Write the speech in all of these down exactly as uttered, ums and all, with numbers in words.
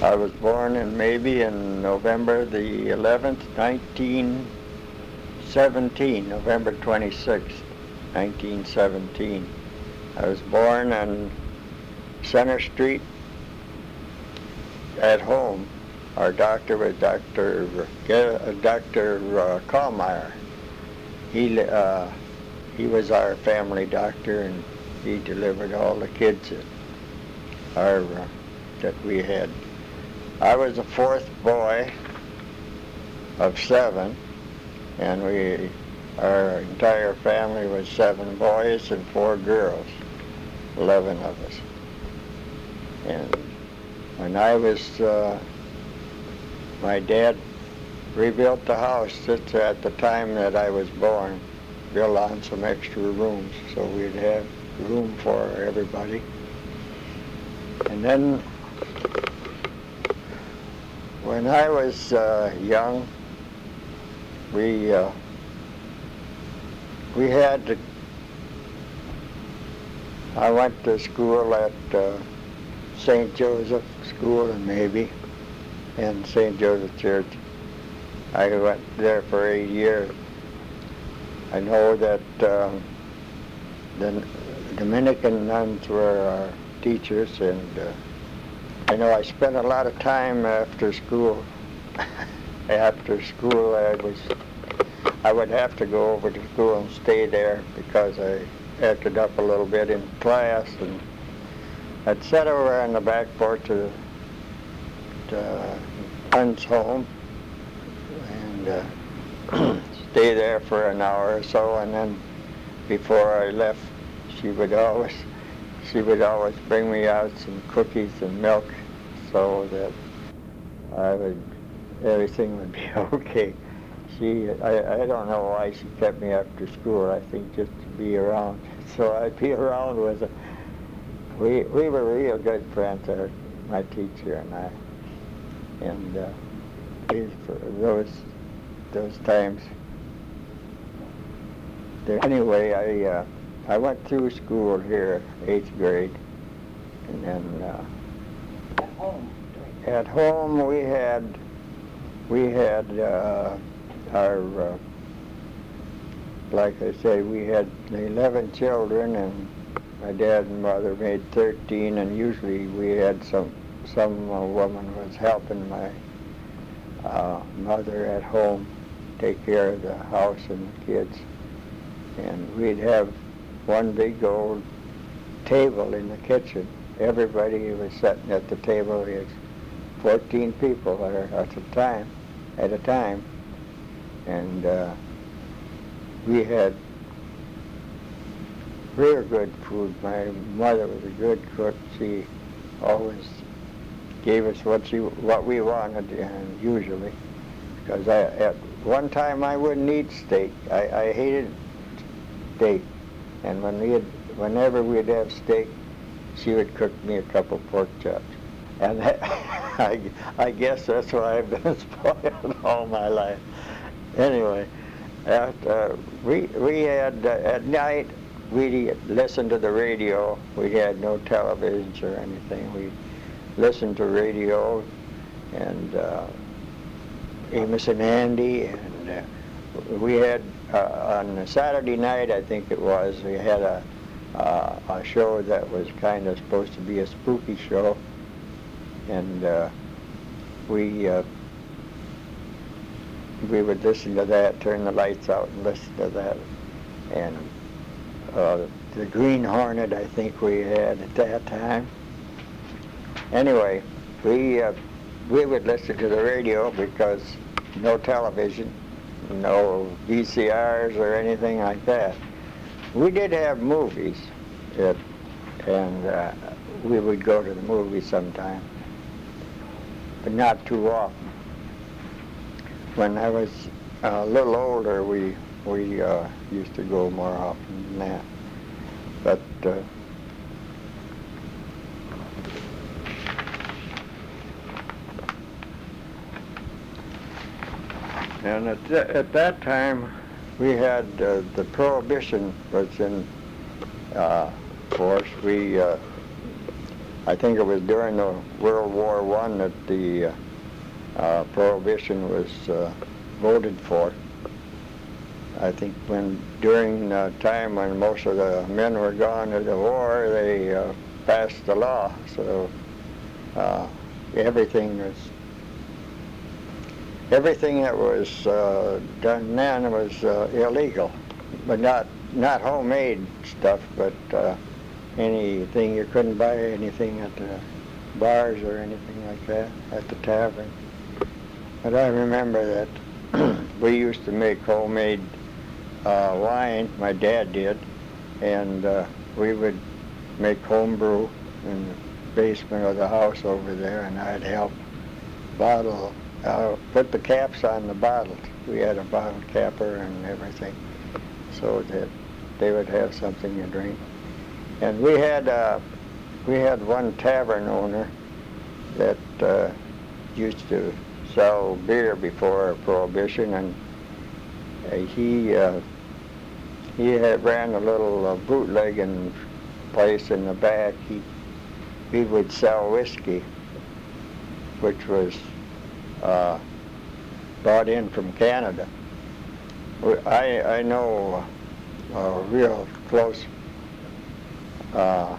I was born in maybe in November the eleventh, nineteen seventeen, November twenty-sixth, nineteen seventeen. I was born on Center Street at home. Our doctor was Doctor Uh, Doctor Uh, Kallmeyer. He uh, he was our family doctor, and he delivered all the kids that, our, uh, that we had. I was the fourth boy of seven, and we, our entire family was seven boys and four girls, eleven of us. And when I was, uh, my dad rebuilt the house just at the time that I was born, built on some extra rooms so we'd have room for everybody. And then when I was uh, young, we uh, we had to, I went to school at uh, Saint Joseph School in Maybe and Saint Joseph Church. I went there for eight years. I know that um, the Dominican nuns were our teachers, and uh, I know I spent a lot of time after school. After school, I was I would have to go over to school and stay there because I acted up a little bit in class, and I'd sit over on the back porch of the friend's home and uh, stay there for an hour or so, and then before I left, she would always she would always bring me out some cookies and milk so that I would everything would be okay. She I, I don't know why she kept me after school. I think just to be around. So I'd be around with her. We we were real good friends, our, my teacher and I. And uh, these, for those those times. There, anyway, I uh, I went through school here, eighth grade, and then uh, at home. At home we had we had uh, our uh, like I said, we had eleven children, and my dad and mother made thirteen, and usually we had some some uh, woman was helping my uh, mother at home take care of the house and the kids. And we'd have one big old table in the kitchen. Everybody was sitting at the table. We had fourteen people there at a time, at a time, and uh, we had real good food. My mother was a good cook. She always gave us what she what we wanted, and usually, because I at one time I wouldn't eat steak. I, I hated steak, and when we had, whenever we'd have steak, she would cook me a couple pork chops, and that, I, I guess that's why I've been spoiled all my life. Anyway, after, we we had uh, at night we'd listen to the radio. We had no television or anything. We listened to radio, and uh, Amos and Andy, and uh, we had. Uh, on a Saturday night, I think it was, we had a, uh, a show that was kind of supposed to be a spooky show, and uh, we uh, we would listen to that, turn the lights out and listen to that. And uh, the Green Hornet, I think we had at that time. Anyway, we uh, we would listen to the radio because no television, no V C Rs or anything like that. We did have movies, it, and uh, we would go to the movies sometime, but not too often. When I was a little older, we we uh, used to go more often than that. But uh, And at, th- at that time, we had uh, the Prohibition was in uh, force. We uh, I think it was during the World War One that the uh, uh, Prohibition was uh, voted for. I think when during the time when most of the men were gone to the war, they uh, passed the law. So uh, everything was everything that was uh, done then was uh, illegal, but not not homemade stuff, but uh, anything. You couldn't buy anything at the bars or anything like that at the tavern. But I remember that we used to make homemade uh, wine. My dad did, and uh, we would make home brew in the basement of the house over there, and I'd help bottle, uh, put the caps on the bottles. We had a bottle capper and everything, so that they would have something to drink. And we had uh, we had one tavern owner that uh, used to sell beer before Prohibition, and uh, he uh, he had ran a little uh, bootlegging place in the back. He he would sell whiskey, which was uh, brought in from Canada. I I know a real close uh,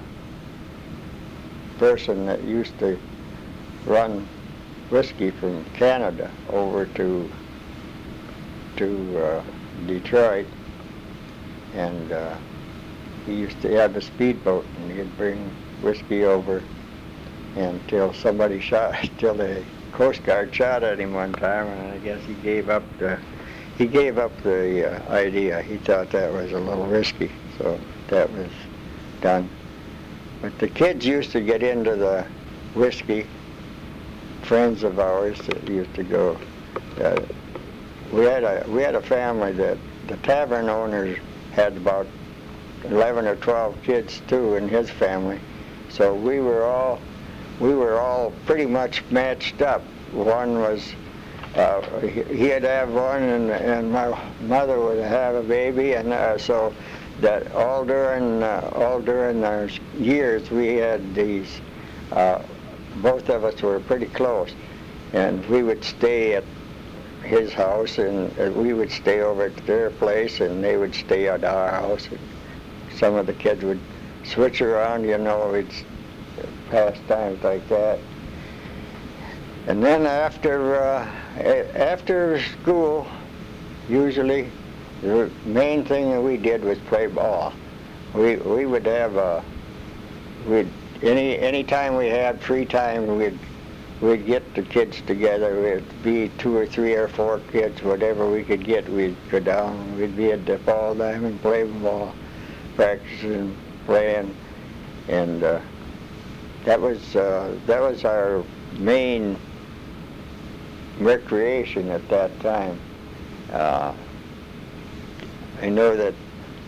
person that used to run whiskey from Canada over to to uh, Detroit, and uh, he used to have a speedboat, and he'd bring whiskey over until somebody shot, till the Coast Guard shot at him one time, and I guess he gave up the he gave up the uh, idea. He thought that was a little risky, so that was done. But the kids used to get into the whiskey. Friends of ours that used to go. Uh, we had a we had a family that the tavern owners had about eleven or twelve kids too in his family, so we were all we were all pretty much matched up. One was uh, he, he'd have one, and and my mother would have a baby, and uh, so that all during uh, all during our years we had these. Uh, both of us were pretty close, and we would stay at his house, and uh, we would stay over at their place, and they would stay at our house. And some of the kids would switch around, you know, we'd pass times like that. And then after uh, after school, usually the main thing that we did was play ball. We we would have a we'd any any time we had free time, we'd we'd get the kids together. We'd be two or three or four kids, whatever we could get. We'd go down and we'd be at the ball diamond, play ball, practicing, playing, and uh, that was uh, that was our main recreation at that time. Uh, I know that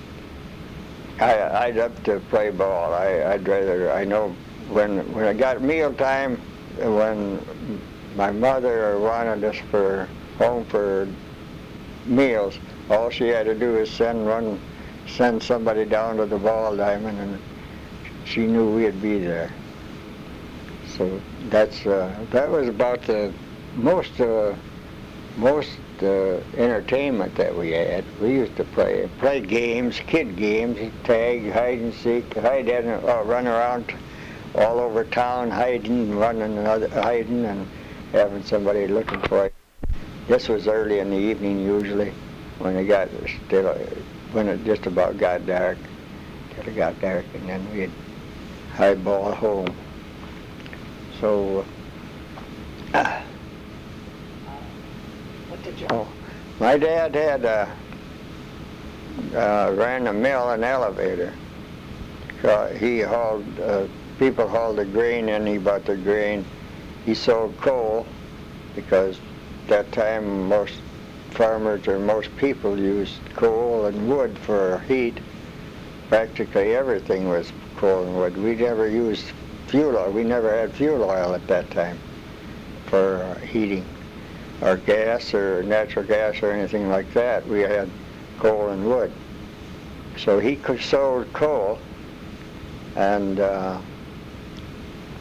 I, I'd love to play ball. I, I'd rather, I know when when I got meal time, when my mother wanted us for home for meals, all she had to do was send one, send somebody down to the ball diamond, and she knew we'd be there. So that's uh, that was about the most uh, most uh, entertainment that we had. We used to play play games, kid games, tag, hide and seek, hide and uh, run around all over town, hiding, running, another, hiding, and having somebody looking for it. This was early in the evening usually, when it got still, when it just about got dark, till it got dark, and then we'd highball home. So. Uh, Oh, my dad had uh, uh, ran a mill and elevator. So he hauled, uh, people hauled the grain in, he bought the grain. He sold coal, because that time most farmers or most people used coal and wood for heat. Practically everything was coal and wood. We never used fuel oil. We never had fuel oil at that time for uh, heating, or gas or natural gas or anything like that. We had coal and wood. So he sold coal, and uh,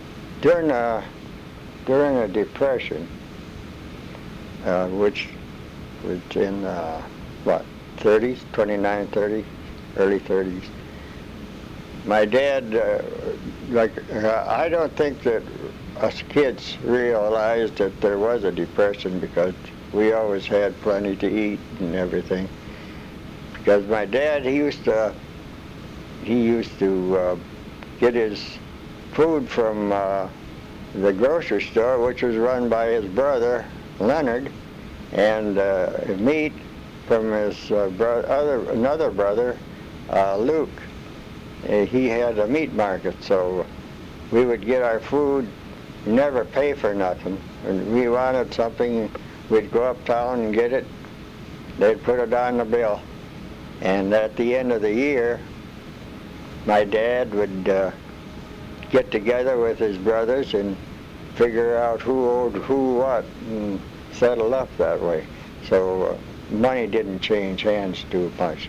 during a, during a depression, uh, which was in, uh, what, thirties, twenty-nine, thirty, early thirties, my dad, uh, like, uh, I don't think that us kids realized that there was a depression because we always had plenty to eat and everything. Because my dad, he used to, he used to uh, get his food from uh, the grocery store, which was run by his brother, Leonard, and uh, meat from his uh, bro- other, another brother, uh, Luke. Uh, he had a meat market, so we would get our food, never pay for nothing. When we wanted something, we'd go uptown and get it. They'd put it on the bill. And at the end of the year, my dad would uh, get together with his brothers and figure out who owed who what and settle up that way. So uh, money didn't change hands too much.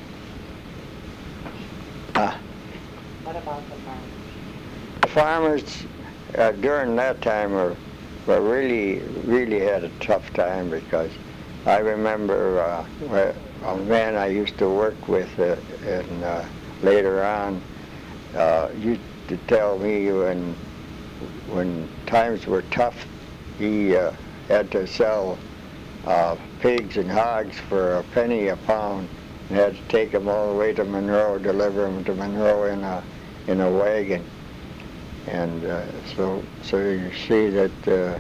Uh, What about the farmers? the farmers uh, during that time were, were really, really had a tough time because I remember uh, a man I used to work with uh, and uh, later on uh, used to tell me when when times were tough, he uh, had to sell uh, pigs and hogs for a penny a pound and had to take them all the way to Monroe, deliver them to Monroe in a in a wagon. And uh, so so you see that uh,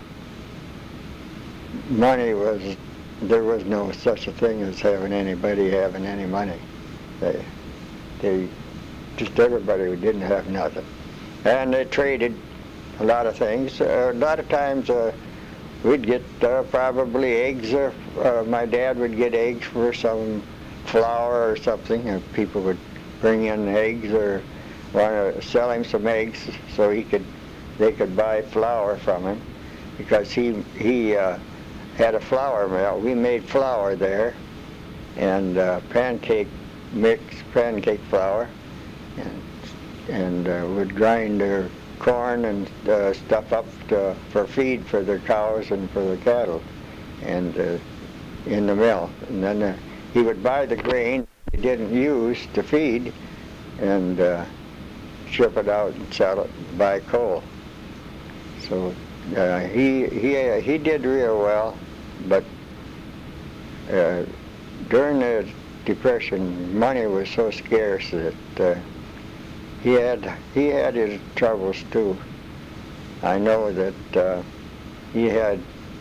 money was, there was no such a thing as having anybody having any money. They, they just everybody who didn't have nothing. And they traded a lot of things. Uh, a lot of times uh, we'd get uh, probably eggs. Or, uh, my dad would get eggs for some flour or something, and people would bring in eggs or want to sell him some eggs so he could, they could buy flour from him, because he he uh, had a flour mill. We made flour there, and uh, pancake mix, pancake flour, and and uh, would grind their corn and uh, stuff up to, for feed for their cows and for the cattle, and uh, in the mill. And then uh, he would buy the grain he didn't use to feed, and uh, ship it out and sell it, buy coal. So uh, he he uh, he did real well, but uh, during the Depression, money was so scarce that uh, he had he had his troubles too. I know that uh, he had,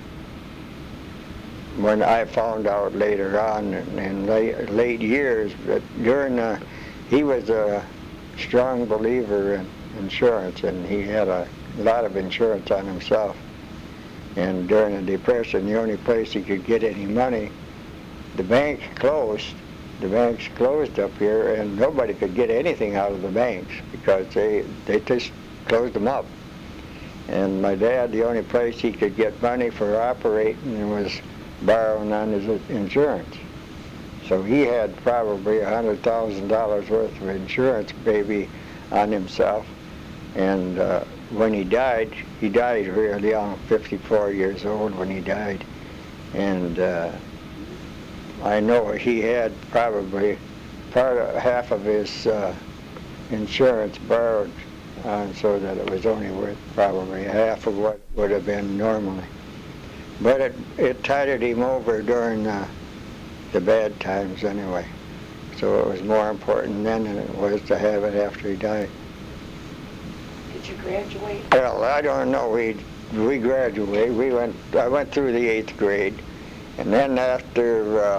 when I found out later on in, in late, late years, that during the, he was a strong believer in insurance, and he had a lot of insurance on himself. And during the Depression, the only place he could get any money, the bank closed. The banks closed up here, and nobody could get anything out of the banks because they they just closed them up. And my dad, the only place he could get money for operating was borrowing on his insurance. So he had probably a hundred thousand dollars worth of insurance maybe on himself. And uh, when he died, he died really young, fifty-four years old when he died. And uh, I know he had probably part of, half of his uh, insurance borrowed, uh, so that it was only worth probably half of what would have been normally. But it, it tided him over during uh, the bad times anyway. So it was more important then than it was to have it after he died. Did you graduate? Well, I don't know. We we graduated. We went. I went through the eighth grade, and then after uh,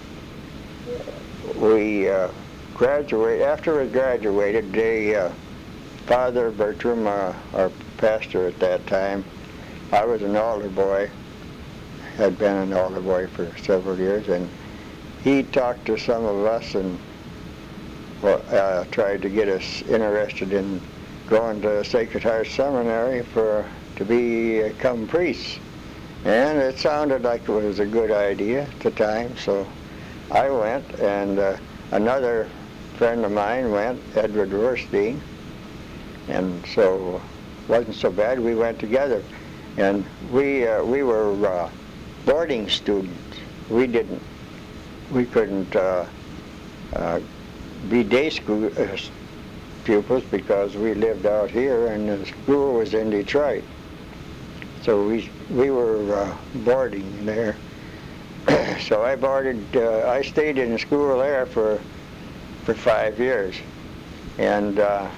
we uh, graduated, after we graduated, they, uh, Father Bertram, uh, our pastor at that time, I was an altar boy, had been an altar boy for several years, and he talked to some of us and well, uh, tried to get us interested in going to Sacred Heart Seminary for to be, become priests. And it sounded like it was a good idea at the time, so I went, and uh, another friend of mine went, Edward Rorstein, and so wasn't so bad. We went together, and we uh, we were uh, boarding students. We didn't, we couldn't uh, uh, be day school uh, pupils because we lived out here, and the school was in Detroit. So we we were uh, boarding there. So I boarded. Uh, I stayed in school there for for five years, and uh,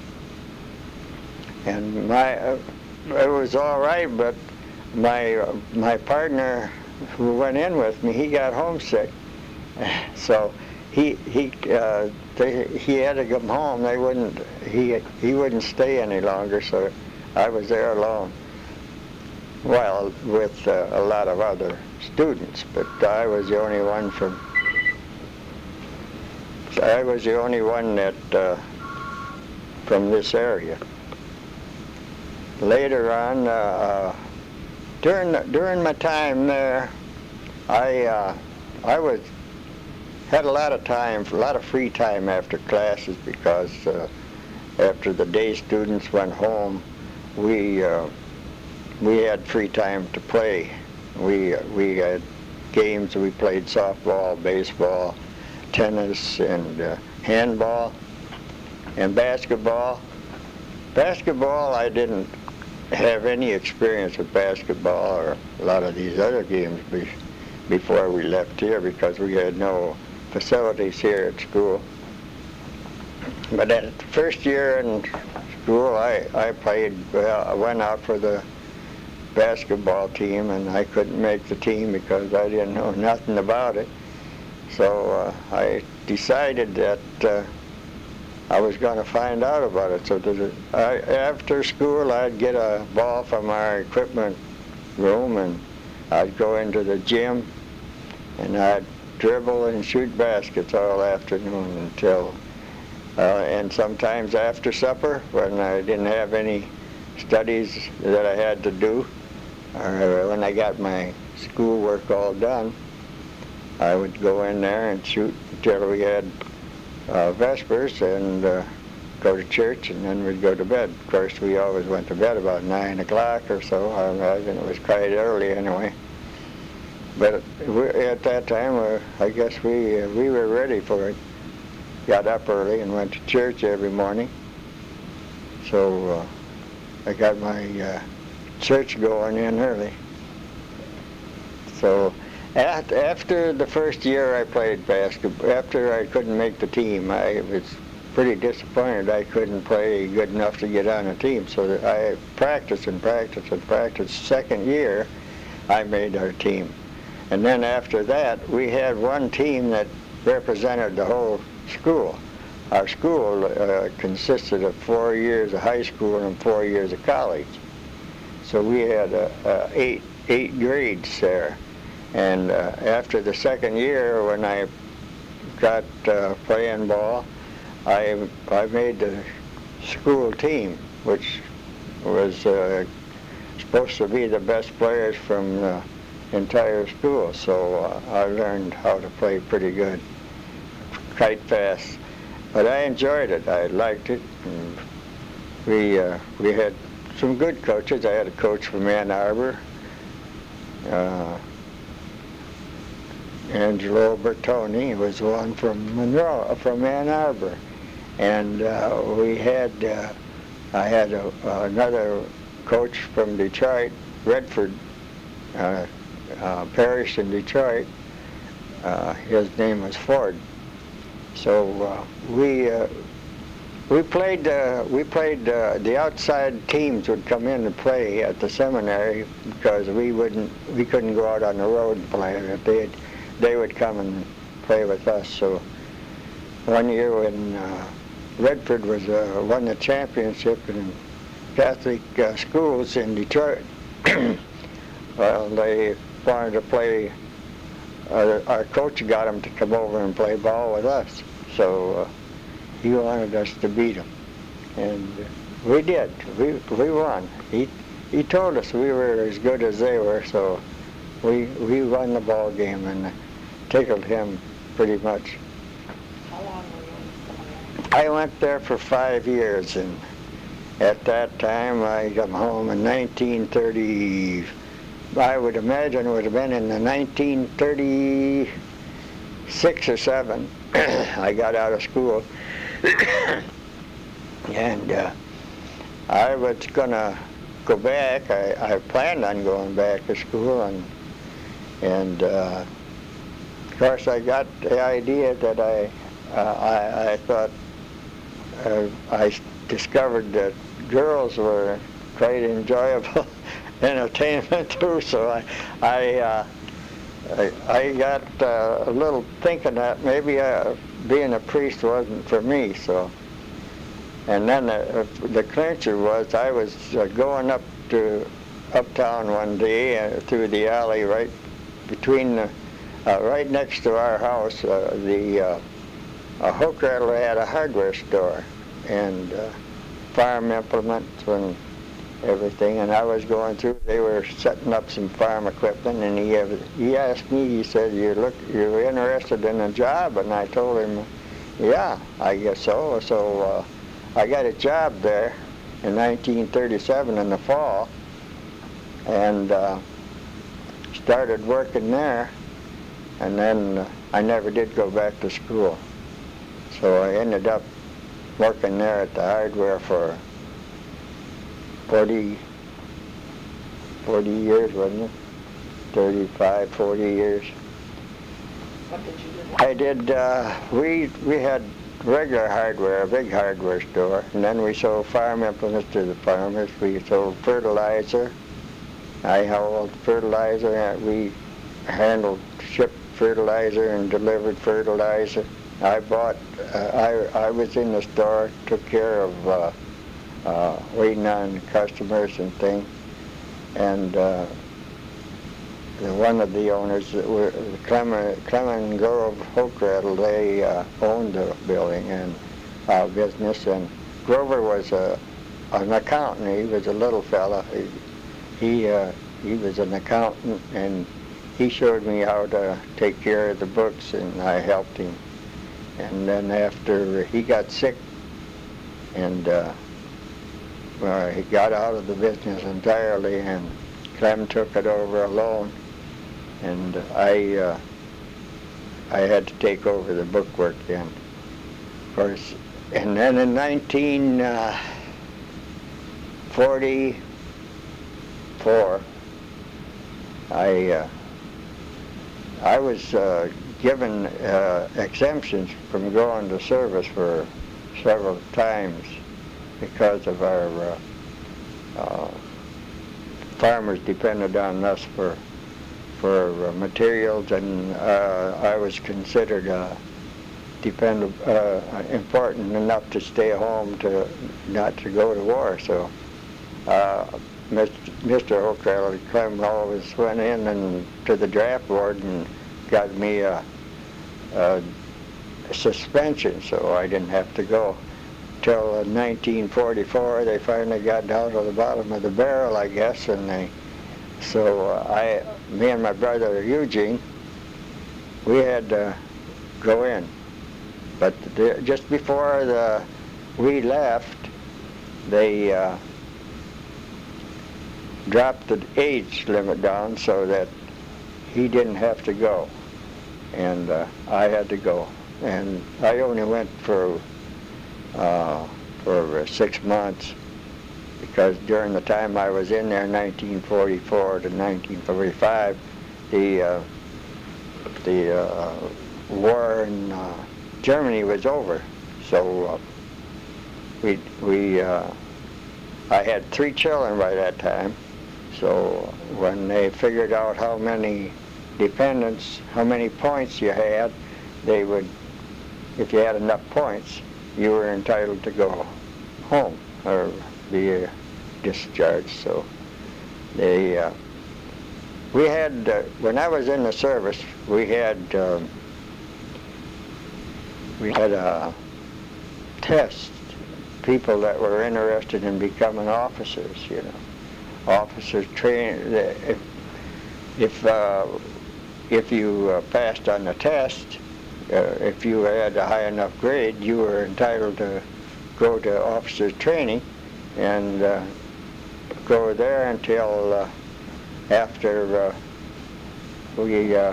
and my uh, it was all right. But my uh, my partner who went in with me, he got homesick, so he he uh, they, he had to come home. They wouldn't he he wouldn't stay any longer, so I was there alone. Well, with uh, a lot of other students, but I was the only one from. I was the only one that uh, from this area. Later on, uh, uh, during during my time there, I uh, I was had a lot of time, a lot of free time after classes because uh, after the day students went home, we. Uh, We had free time to play. We uh, we had games. We played softball, baseball, tennis, and uh, handball, and basketball. Basketball, I didn't have any experience with basketball or a lot of these other games be, before we left here because we had no facilities here at school. But at the first year in school, I I played. Well, I went out for the basketball team, and I couldn't make the team because I didn't know nothing about it. So uh, I decided that uh, I was going to find out about it. So that I, after school, I'd get a ball from our equipment room, and I'd go into the gym, and I'd dribble and shoot baskets all afternoon until, uh, and sometimes after supper when I didn't have any studies that I had to do, or when I got my schoolwork all done, I would go in there and shoot until we had uh, Vespers and uh, go to church, and then we'd go to bed. Of course, we always went to bed about nine o'clock or so. I imagine it was quite early anyway. But we, at that time, uh, I guess we uh, we were ready for it. Got up early and went to church every morning. So uh, I got my uh, church going in early. So at, after the first year I played basketball, after I couldn't make the team, I was pretty disappointed I couldn't play good enough to get on a team. So that I practiced and practiced and practiced. Second year, I made our team. And then after that, we had one team that represented the whole school. Our school uh, consisted of four years of high school and four years of college. So we had uh, uh, eight eight grades there. And uh, after the second year, when I got uh, playing ball, I I made the school team, which was uh, supposed to be the best players from the entire school. So uh, I learned how to play pretty good, quite fast. But I enjoyed it. I liked it. And we uh, we had some good coaches. I had a coach from Ann Arbor, uh, Angelo Bertoni was one from Monroe, from Ann Arbor, and uh, we had uh, I had a, another coach from Detroit, Redford uh, uh, Parish in Detroit. Uh, his name was Ford. So uh, we uh, we played uh, we played uh, the outside teams would come in and play at the seminary because we wouldn't we couldn't go out on the road and play. They they would come and play with us. So one year when uh, Redford was uh, won the championship in Catholic uh, schools in Detroit, well, they wanted to play. Uh, our coach got them to come over and play ball with us. So uh, he wanted us to beat him, and uh, we did. We we won. He he told us we were as good as they were, so we we won the ball game and tickled him pretty much. How long were you in the seminary? I went there for five years, and At that time, I come home in nineteen thirty. I would imagine it would have been in the nineteen thirty-six or seven. I got out of school, and uh, I was gonna go back. I, I planned on going back to school, and and uh, of course I got the idea that I uh, I, I thought uh, I discovered that girls were quite enjoyable entertainment too. So I I uh, I, I got uh, a little thinking that maybe uh, being a priest wasn't for me. So. And then uh, the clincher was I was uh, going up to uptown one day uh, through the alley right between the, uh, right next to our house. Uh, the uh, a hook rattle had a hardware store and uh, farm implements and everything. And I was going through. They were setting up some farm equipment, and he uh, he asked me. He said, "You look, you're interested in a job?" And I told him, "Yeah, I guess so." So. Uh, I got a job there in nineteen thirty-seven in the fall, and uh, started working there, and then uh, I never did go back to school. So I ended up working there at the hardware for forty, forty years, wasn't it? thirty-five, forty years. What did you do? I did, uh, we, we had regular hardware, a big hardware store, and then we sold farm implements to the farmers. We sold fertilizer. I hauled fertilizer, and we handled, shipped fertilizer and delivered fertilizer. I bought, uh, I, I was in the store, took care of uh, uh, waiting on customers and things, and uh, the, one of the owners, were Clement, Clement Grove Hook Rattle, they uh, owned the building and uh, business, and Grover was a, an accountant. He was a little fella. He he, uh, he was an accountant, and he showed me how to take care of the books, and I helped him. And then after he got sick, and uh, well, he got out of the business entirely, and Clem took it over alone. And I uh, I had to take over the bookwork then, of course. And then in nineteen forty-four, I uh, I was uh, given uh, exemptions from going to service for several times because of our uh, uh, farmers depended on us for. for uh, materials, and uh, I was considered uh, depend, uh, important enough to stay home to not to go to war. So uh, Mister Hook Rattle Clem always went in and to the draft board and got me a, a suspension, so I didn't have to go. Till uh, nineteen forty-four, they finally got down to the bottom of the barrel, I guess, and they. So uh, I, me and my brother Eugene, we had to go in. But the, just before the, we left, they uh, dropped the age limit down so that he didn't have to go, and uh, I had to go. And I only went for uh, for six months. Because during the time I was in there, nineteen forty-four to nineteen forty-five, the uh, the uh, war in uh, Germany was over. So uh, we we uh, I had three children by that time. So when they figured out how many dependents, how many points you had, they would, if you had enough points, you were entitled to go home or be uh, discharged. So they, uh, we had, uh, when I was in the service, we had, um, we had a test, people that were interested in becoming officers, you know. Officers train, if, if, uh, if you uh, passed on the test, uh, if you had a high enough grade, you were entitled to go to officers training. and uh, go there until uh, after uh, we uh,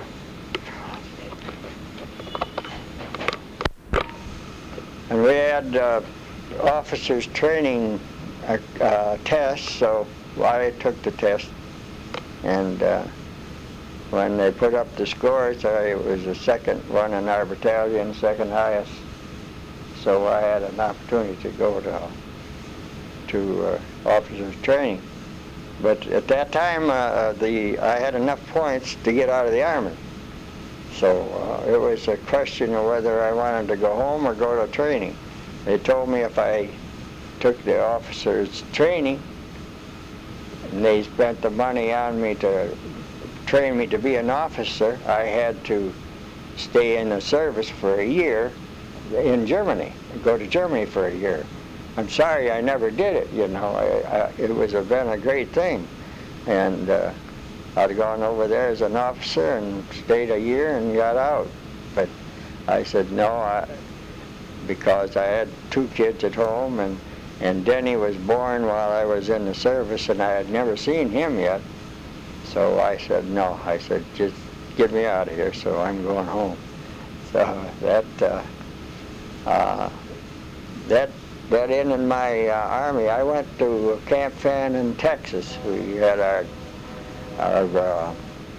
and we had uh, officers training uh, uh, tests, so I took the test, and uh, when they put up the scores, I was the second one in our battalion, second highest, so I had an opportunity to go to to uh, officers training. But at that time, uh, the I had enough points to get out of the Army. So uh, it was a question of whether I wanted to go home or go to training. They told me if I took the officers training, and they spent the money on me to train me to be an officer, I had to stay in the service for a year in Germany, go to Germany for a year. I'm sorry I never did it, you know. I, I, it was a, been a great thing. And uh, I'd have gone over there as an officer and stayed a year and got out. But I said no, I, because I had two kids at home, and, and Denny was born while I was in the service, and I had never seen him yet. So I said no. I said, just get me out of here, so I'm going home. So that, uh, uh, that, that ended my uh, Army. I went to Camp Fan in Texas. We had our, our uh,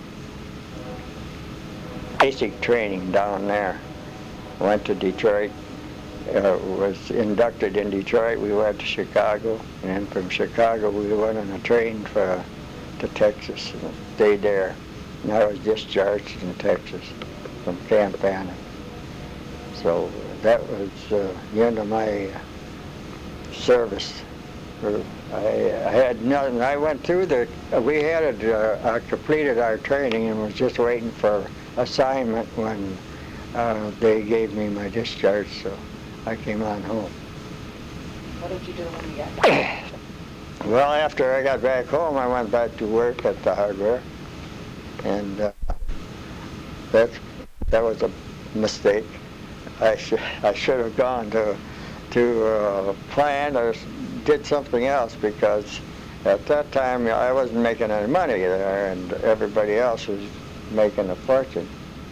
basic training down there. Went to Detroit, uh, was inducted in Detroit. We went to Chicago, and from Chicago we went on a train for, to Texas and stayed there. And I was discharged in Texas from Camp Fan. So that was uh, the end of my uh, service. I, I had nothing. I went through the, we had it, uh, I completed our training and was just waiting for assignment when uh, they gave me my discharge, so I came on home. What did you do when you got back? Well, after I got back home, I went back to work at the hardware, and uh, that that was a mistake. I should I should have gone to to uh, plan or did something else, because at that time I wasn't making any money there, and everybody else was making a fortune.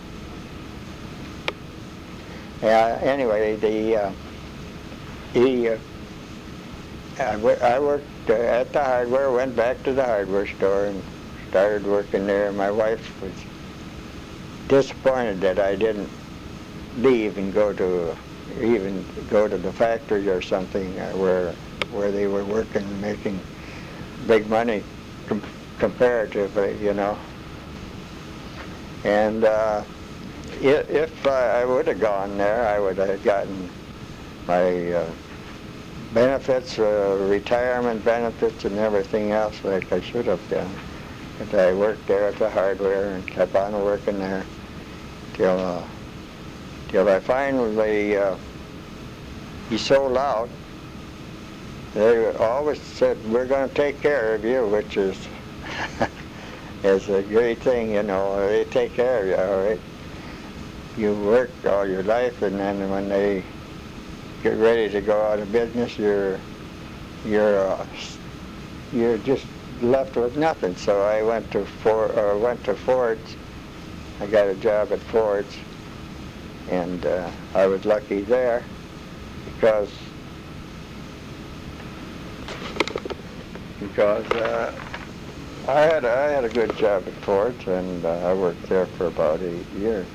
Yeah. Anyway, the uh, he uh, I, w- I worked uh, at the hardware, went back to the hardware store and started working there. My wife was disappointed that I didn't leave and go to even go to the factory or something uh, where where they were working, making big money com- comparatively, you know. And uh, if, if uh, I would have gone there, I would have gotten my uh, benefits, uh, retirement benefits, and everything else like I should have done. But I worked there at the hardware and kept on working there till uh, till I finally uh, he sold out. They always said, "We're going to take care of you," which is is a great thing, you know. They take care of you, all right. You work all your life, and then when they get ready to go out of business, you're you're uh, you're just left with nothing. So I went to For or went to Ford's. I got a job at Ford's, and uh, I was lucky there because because uh, I had a, I had a good job at Ford's, and uh, I worked there for about eight years.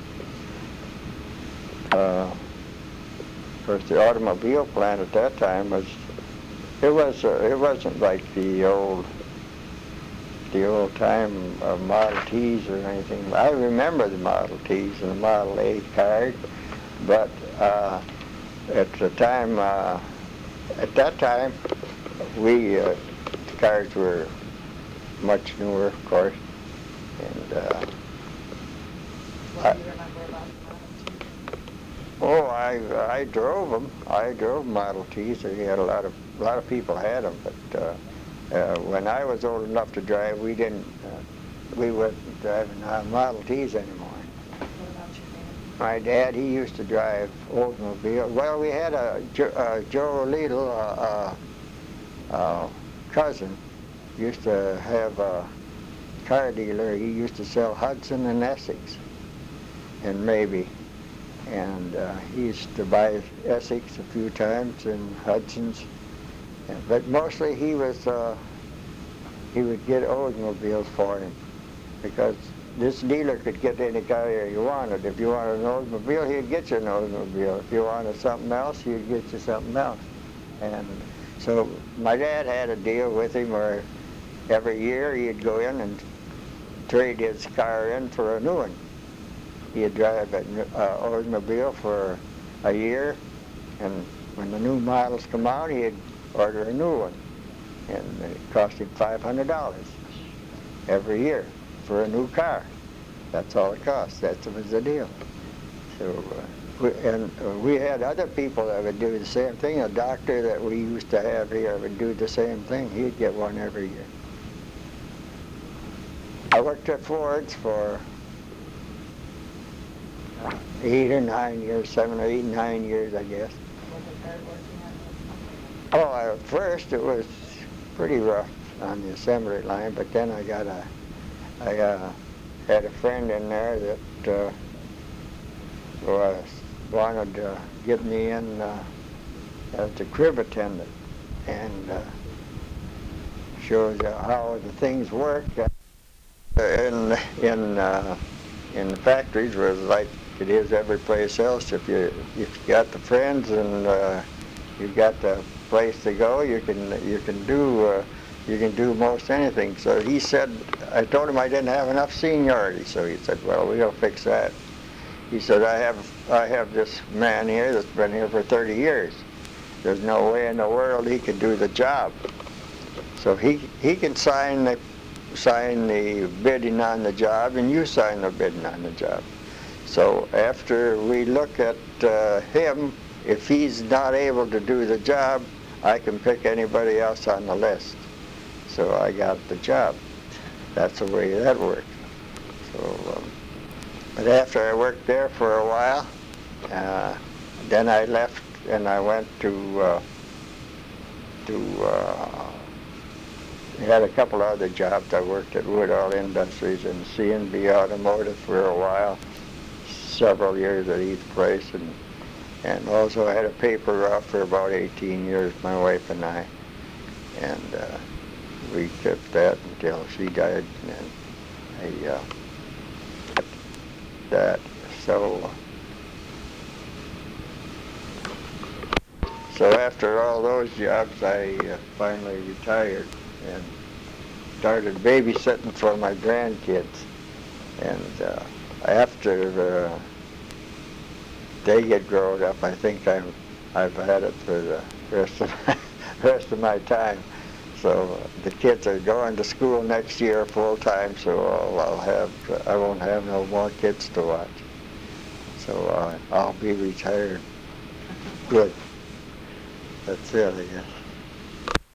Uh, of course, the automobile plant at that time was it was uh, it wasn't like the old the old time uh, Model Ts or anything. I remember the Model Ts and the Model A cars, but uh, at the time uh, at that time we uh, the cars were much newer, of course, and. Uh, What do you remember about the Model T? Oh, I I drove them. I drove Model Ts. We had a lot of a lot of people had them, but uh, uh, when I was old enough to drive, we didn't. Uh, we weren't driving uh, Model Ts anymore. What about your dad? My dad, he used to drive Oldsmobile. Well, we had a Jo- uh, Joe Lidl, uh, uh, uh, cousin used to have a car dealer. He used to sell Hudson and Essex and maybe. And uh, he used to buy Essex a few times and Hudson's. And, but mostly he was, uh, he would get Oldsmobiles for him because this dealer could get any car you wanted. If you wanted an Oldsmobile, he'd get you an Oldsmobile. If you wanted something else, he'd get you something else. And so my dad had a deal with him where every year he'd go in and trade his car in for a new one. He'd drive an uh, Oldsmobile for a year, and when the new models come out, he'd order a new one. And it cost him five hundred dollars every year for a new car. That's all it cost. That was the deal. So, uh, we, and uh, we had other people that would do the same thing. A doctor that we used to have here would do the same thing. He'd get one every year. I worked at Ford's for uh, eight or nine years, seven or eight, nine years, I guess. Was it hard working on those? Oh, at first it was pretty rough on the assembly line, but then I got a, I uh, had a friend in there that uh, was, wanted to get me in uh, as a crib attendant and uh, shows uh, how the things work. In in uh, in the factories was like it is every place else. If you if you got the friends and uh, you got the place to go, you can you can do uh, you can do most anything. So he said, I told him I didn't have enough seniority. So he said, well, we'll fix that. He said, I have I have this man here that's been here for thirty years. There's no way in the world he could do the job. So he he can sign the sign the bidding on the job, and you sign the bidding on the job. So after we look at uh, him, if he's not able to do the job, I can pick anybody else on the list. So I got the job. That's the way that worked. So, um, but after I worked there for a while, uh, then I left and I went to uh, to. Uh, I had a couple other jobs. I worked at Woodall Industries and C and B Automotive for a while, several years at each place, and and also I had a paper route for about eighteen years, my wife and I, and uh, we kept that until she died, and I uh, kept that. So, so after all those jobs, I uh, finally retired and started babysitting for my grandkids. And uh, after uh, they get grown up, I think I'm, I've had it for the rest of my, rest of my time. So uh, the kids are going to school next year full time, so I'll, I'll have I won't have no more kids to watch. So uh, I'll be retired. Good. That's it, I guess.